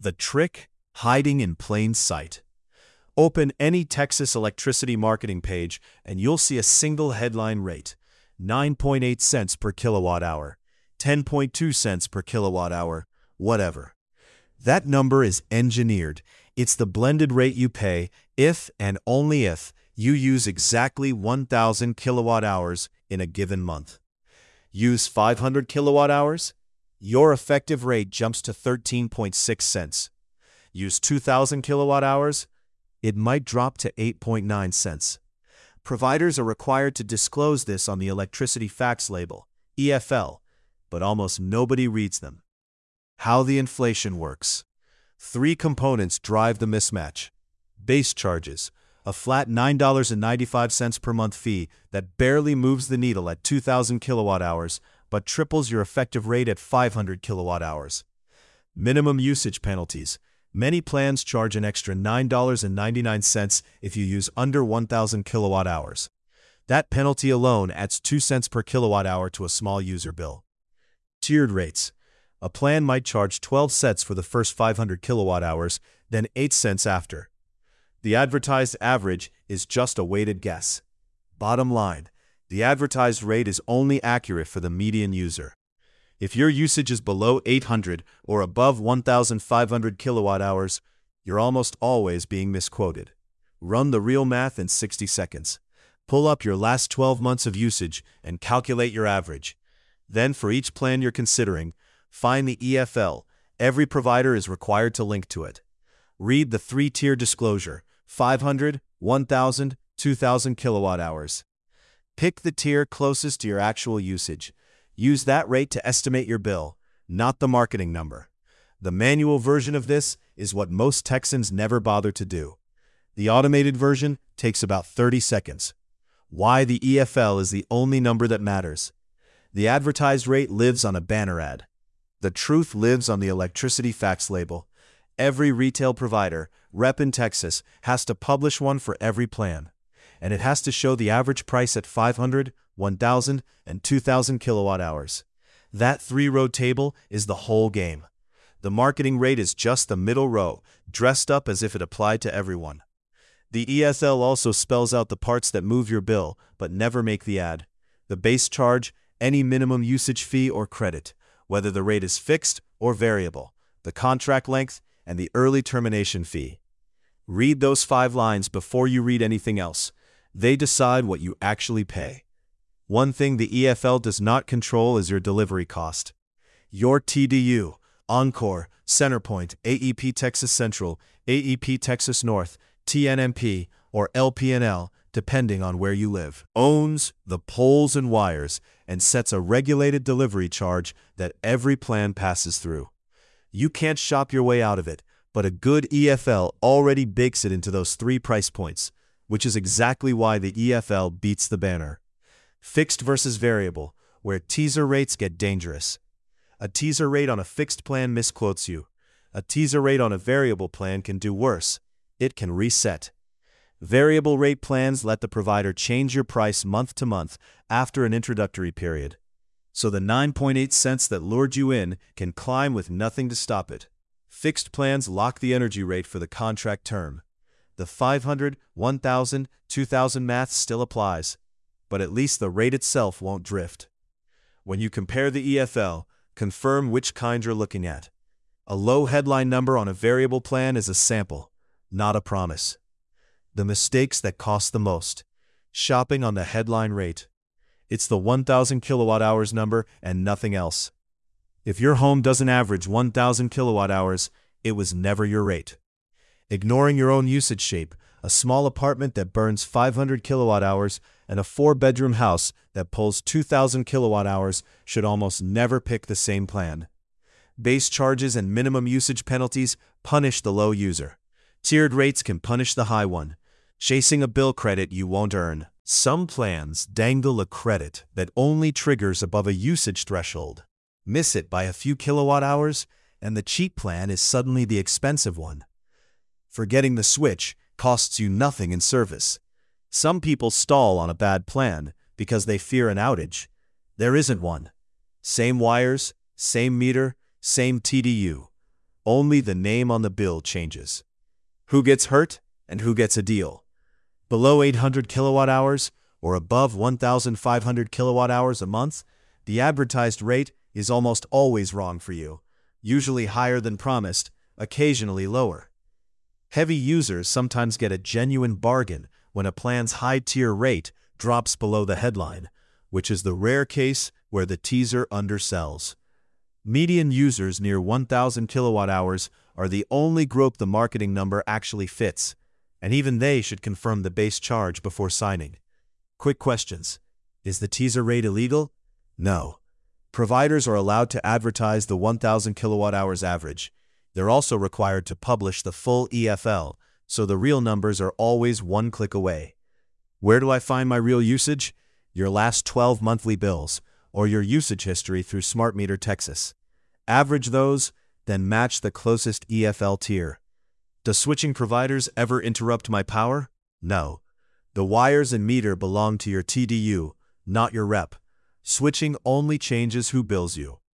The trick? Hiding in plain sight. Open any Texas electricity marketing page and you'll see a single headline rate: 9.8 cents per kilowatt hour, 10.2 cents per kilowatt hour, whatever. That number is engineered. It's the blended rate you pay if and only if you use exactly 1,000 kilowatt hours in a given month. Use 500 kilowatt hours? Your effective rate jumps to 13.6 cents. Use 2,000 kilowatt hours? It might drop to 8.9 cents. Providers are required to disclose this on the electricity facts label, EFL, but almost nobody reads them. How the inflation works. 3 components drive the mismatch. Base charges, a flat $9.95 per month fee that barely moves the needle at 2,000 kilowatt hours, but triples your effective rate at 500 kilowatt hours. Minimum usage penalties. Many plans charge an extra $9.99 if you use under 1,000 kilowatt hours. That penalty alone adds 2 cents per kilowatt hour to a small user bill. Tiered rates. A plan might charge 12 cents for the first 500 kilowatt hours, then 8 cents after. The advertised average is just a weighted guess. Bottom line, the advertised rate is only accurate for the median user. If your usage is below 800 or above 1,500 kilowatt hours, you're almost always being misquoted. Run the real math in 60 seconds. Pull up your last 12 months of usage and calculate your average. Then, for each plan you're considering, find the EFL. Every provider is required to link to it. Read the 3-tier disclosure: 500, 1,000, 2,000 kilowatt hours. Pick the tier closest to your actual usage. Use that rate to estimate your bill, not the marketing number. The manual version of this is what most Texans never bother to do. The automated version takes about 30 seconds. Why the EFL is the only number that matters. The advertised rate lives on a banner ad. The truth lives on the electricity facts label. Every retail provider, rep in Texas, has to publish one for every plan. And it has to show the average price at 500, 1,000, and 2,000 kilowatt hours. That 3-row table is the whole game. The marketing rate is just the middle row, dressed up as if it applied to everyone. The ESL also spells out the parts that move your bill, but never make the ad. The base charge, any minimum usage fee or credit, whether the rate is fixed or variable, the contract length, and the early termination fee. Read those 5 lines before you read anything else. They decide what you actually pay. One thing the EFL does not control is your delivery cost. Your TDU, Encore, CenterPoint, AEP Texas Central, AEP Texas North, TNMP, or LP&L, depending on where you live, owns the poles and wires and sets a regulated delivery charge that every plan passes through. You can't shop your way out of it, but a good EFL already bakes it into those 3 price points, which is exactly why the EFL beats the banner. Fixed versus variable, where teaser rates get dangerous. A teaser rate on a fixed plan misquotes you. A teaser rate on a variable plan can do worse. It can reset. Variable rate plans let the provider change your price month to month after an introductory period. So the 9.8 cents that lured you in can climb with nothing to stop it. Fixed plans lock the energy rate for the contract term. The 500, 1,000, 2,000 math still applies, but at least the rate itself won't drift. When you compare the EFL, confirm which kind you're looking at. A low headline number on a variable plan is a sample, not a promise. The mistakes that cost the most. Shopping on the headline rate. It's the 1,000 kilowatt hours number and nothing else. If your home doesn't average 1,000 kilowatt hours, it was never your rate. Ignoring your own usage shape, a small apartment that burns 500 kilowatt hours and a 4-bedroom house that pulls 2,000 kilowatt hours should almost never pick the same plan. Base charges and minimum usage penalties punish the low user. Tiered rates can punish the high one, chasing a bill credit you won't earn. Some plans dangle a credit that only triggers above a usage threshold. Miss it by a few kilowatt hours, and the cheap plan is suddenly the expensive one. Forgetting the switch costs you nothing in service. Some people stall on a bad plan because they fear an outage. There isn't one. Same wires, same meter, same TDU. Only the name on the bill changes. Who gets hurt and who gets a deal? Below 800 kilowatt hours or above 1,500 kilowatt hours a month, the advertised rate is almost always wrong for you, usually higher than promised, occasionally lower. Heavy users sometimes get a genuine bargain when a plan's high-tier rate drops below the headline, which is the rare case where the teaser undersells. Median users near 1,000 kilowatt hours are the only group the marketing number actually fits, and even they should confirm the base charge before signing. Quick questions. Is the teaser rate illegal? No. Providers are allowed to advertise the 1,000 kilowatt hours average. They're also required to publish the full EFL, so the real numbers are always one click away. Where do I find my real usage? Your last 12 monthly bills, or your usage history through Smart Meter Texas. Average those, then match the closest EFL tier. Does switching providers ever interrupt my power? No. The wires and meter belong to your TDU, not your rep. Switching only changes who bills you.